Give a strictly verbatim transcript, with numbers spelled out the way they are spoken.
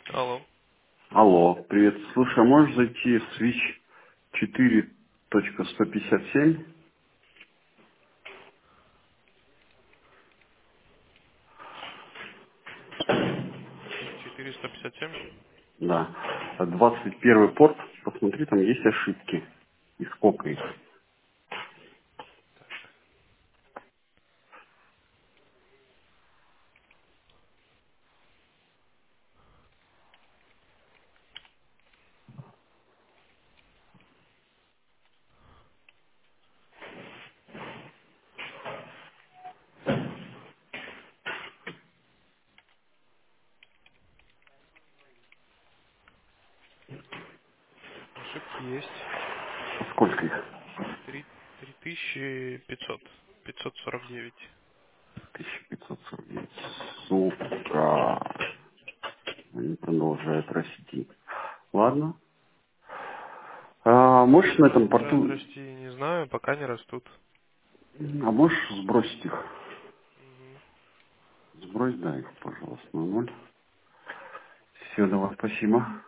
Алло. Алло, привет. Слушай, а можешь зайти в switch четыре точка сто пятьдесят семь? четыреста пятьдесят семь. Да. Двадцать первый порт. Посмотри, там есть ошибки. И сколько их? Ошибки есть. Сколько их? Три три тысячи пятьсот. Пятьсот сорок девять. тысяча пятьсот сорок девять. Сука. Они продолжают расти. Ладно. А можешь на этом Продолжают порту... расти, не знаю, пока не растут. А можешь сбросить их? Мгм. Сбрось, да, их, пожалуйста, на ноль. Все, давай, спасибо.